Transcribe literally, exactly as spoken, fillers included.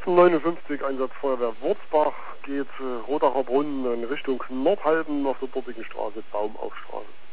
neunundfünfzig, Einsatz Feuerwehr Wurzbach, geht äh, Rodacher Brunnen in Richtung Nordhalben auf der dortigen Straße, Baumaufstraße.